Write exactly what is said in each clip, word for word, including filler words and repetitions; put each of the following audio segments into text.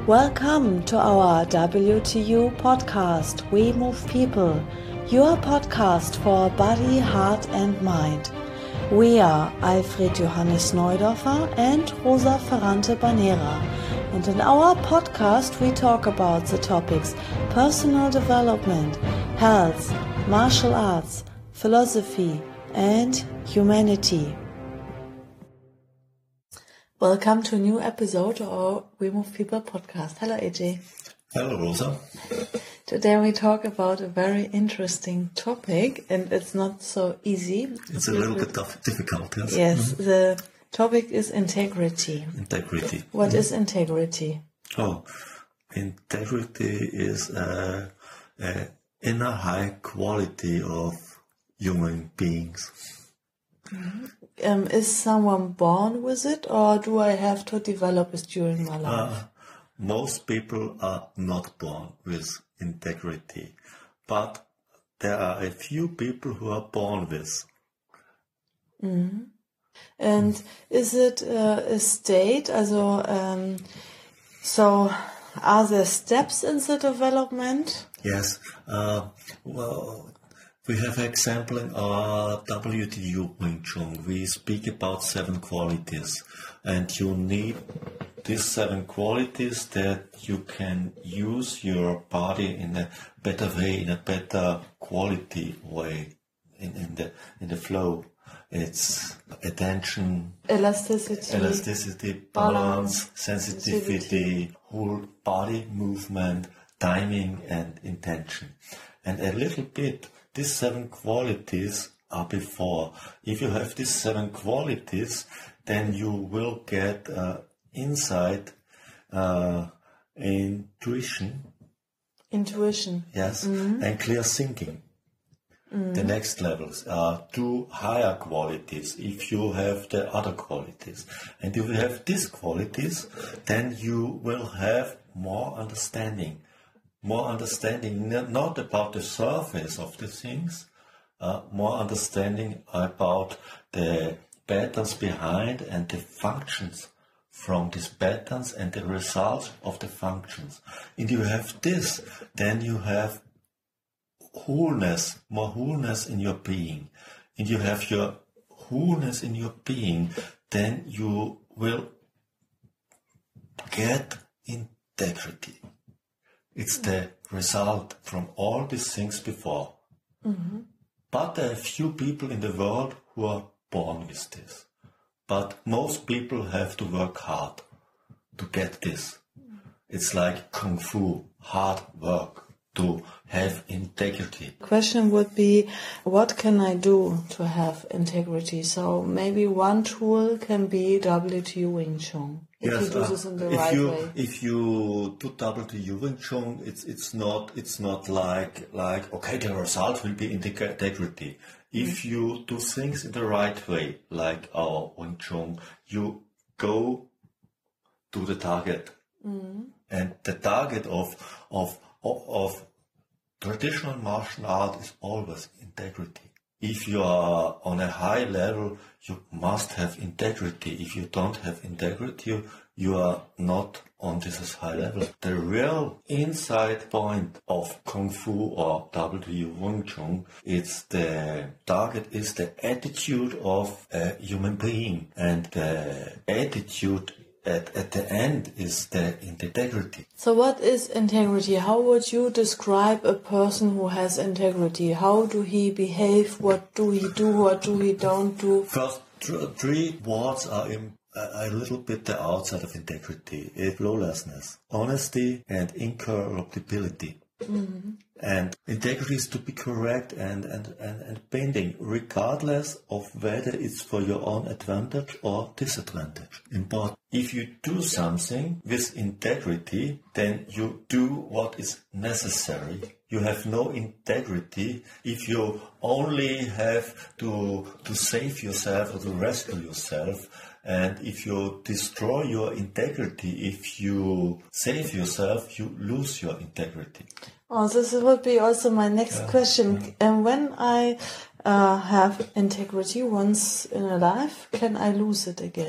Welcome to our W T U podcast, We Move People, your podcast for body, heart and mind. We are Alfred Johannes Neudorfer and Rosa Ferrante Banera, and in our podcast we talk about the topics personal development, health, martial arts, philosophy and humanity. Welcome to a new episode of our We Move People podcast. Hello A J. Hello Rosa. Today we talk about a very interesting topic, and it's not so easy. It's a little bit tough, difficult, yes. Yes, Mm-hmm. The topic is integrity. Integrity. What mm-hmm. is integrity? Oh, integrity is a, a inner high quality of human beings. Mm-hmm. Um, is someone born with it, or do I have to develop it during my life? Uh, most people are not born with integrity, but there are a few people who are born with. Mm-hmm. And mm. is it uh, a state? Also, um, so are there steps in the development? Yes. Uh, well. We have an example in our W T U Wing Chun. We speak about seven qualities, and you need these seven qualities that you can use your body in a better way, in a better quality way, in, in the in the flow. It's attention, elasticity, elasticity, balance, balance sensitivity, sensitivity, whole body movement, timing, and intention, and a little bit. These seven qualities are before. If you have these seven qualities, then you will get uh, insight, uh, intuition. Intuition. Yes, mm-hmm. and clear thinking. Mm-hmm. The next levels are two higher qualities if you have the other qualities. And if you have these qualities, then you will have more understanding. More understanding not about the surface of the things, uh, more understanding about the patterns behind and the functions from these patterns and the results of the functions. And you have this, then you have wholeness, more wholeness in your being. And you have your wholeness in your being, then you will get integrity. It's the result from all these things before. Mm-hmm. But there are few people in the world who are born with this. But most people have to work hard to get this. It's like Kung Fu, hard work to have integrity. Question would be, what can I do to have integrity? So maybe one tool can be W T U Wing Chun. If yes, you do uh, this in the if right you, way. If you do W T U Wing Chun, it's it's not it's not like like okay, the result will be integrity. If mm-hmm. you do things in the right way, like our Wing Chun, you go to the target, mm-hmm. and the target of of of, of traditional martial art is always integrity. If you are on a high level, you must have integrity. If you don't have integrity, you, you are not on this high level. The real inside point of Kung Fu or W T U Wing Chun, it's the target is the attitude of a human being, and the attitude At, at the end is the integrity. So what is integrity? How would you describe a person who has integrity? How do he behave? What do he do? What do he don't do? First, th- three words are in, uh, a little bit the outside of integrity. It's flawlessness, honesty, and incorruptibility. Mm-hmm. And integrity is to be correct and, and, and, and bending, regardless of whether it's for your own advantage or disadvantage. Important. If you do something with integrity, then you do what is necessary. You have no integrity if you only have to, to save yourself or to rescue yourself. And if you destroy your integrity, if you save yourself, you lose your integrity. Oh, this would be also my next yeah. question. And when I uh, have integrity once in a life, can I lose it again?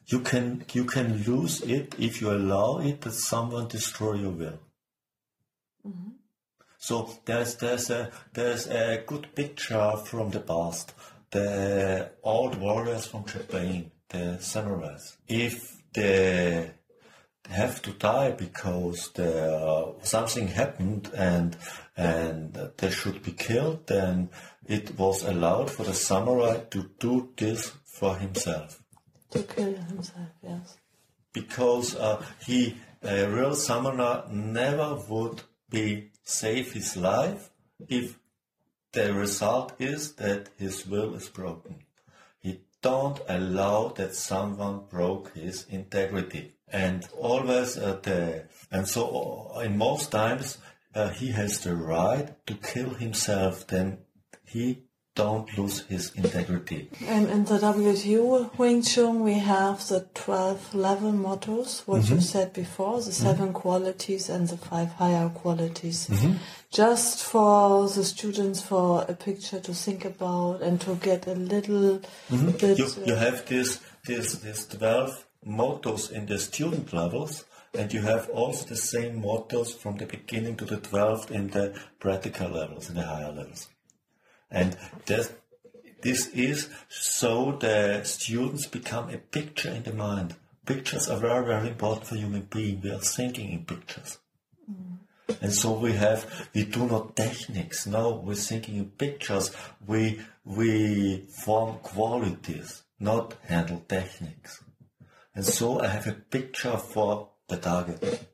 you can you can lose it if you allow it that someone destroy your will. Mm-hmm. So there's there's a there's a good picture from the past. The old warriors from Japan, the samurais. If they have to die because the, uh, something happened and and they should be killed, then it was allowed for the samurai to do this for himself. To kill himself, yes. Because uh, he, a real samurai, never would be save his life if the result is that his will is broken. He don't allow that someone broke his integrity. And always uh, the and so uh, in most times uh, he has the right to kill himself. Then he don't lose his integrity. And in the W T O Wing Chun we have the twelve level mottos, what mm-hmm. you said before, the seven mm-hmm. qualities and the five higher qualities. Mm-hmm. Just for the students, for a picture to think about and to get a little mm-hmm. bit... You, uh, you have this, this, this twelve mottos in the student levels, and you have also the same mottos from the beginning to the twelfth in the practical levels, in the higher levels. And this, this is so the students become a picture in the mind. Pictures are very, very important for human beings. We are thinking in pictures. Mm. And so we have, we do not techniques. No, we're thinking in pictures. We, we form qualities, not handle techniques. And so I have a picture for the target.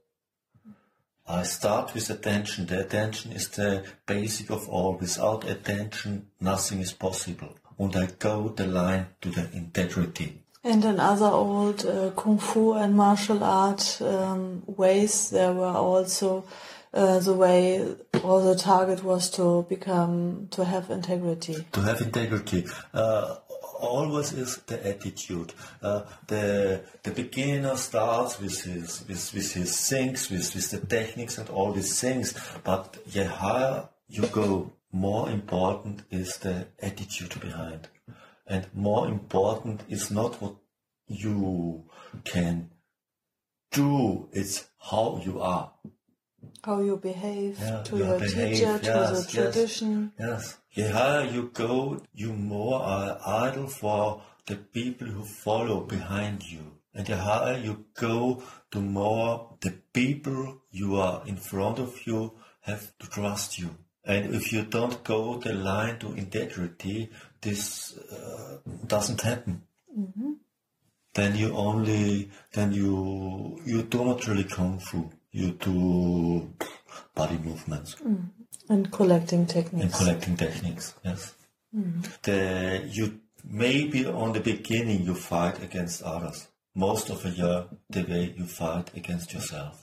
I start with attention. The attention is the basic of all. Without attention, nothing is possible. And I go the line to the integrity. And in other old uh, Kung Fu and martial art um, ways, there were also uh, the way, or the target was to become, to have integrity. To have integrity. Uh, Always is the attitude. Uh, the the beginner starts with his with, with his things, with, with the techniques and all these things. But the higher you go, more important is the attitude behind. And more important is not what you can do, it's how you are. How you behave yeah, to your behave, teacher, yes, to the tradition. Yes, yes. The higher you go, you more are idle for the people who follow behind you. And the higher you go, the more the people you are in front of you have to trust you. And if you don't go the line to integrity, this uh, doesn't happen. Mm-hmm. Then you only, then you you do not really Kung Fu. You do body movements. Mm. And collecting techniques. And collecting techniques, yes. Mm. The, you maybe on the beginning you fight against others. Most of the year, the way you fight against yourself.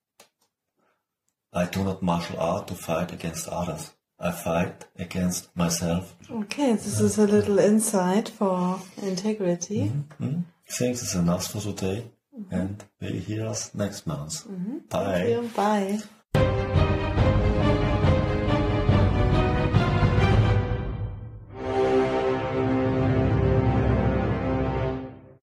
I do not martial art to fight against others. I fight against myself. Okay, this is a little insight for integrity. Mm-hmm. Mm-hmm. Thanks, it's enough for today. Mm-hmm. And we'll hear us next month. Mm-hmm. Bye. Thank you. Bye.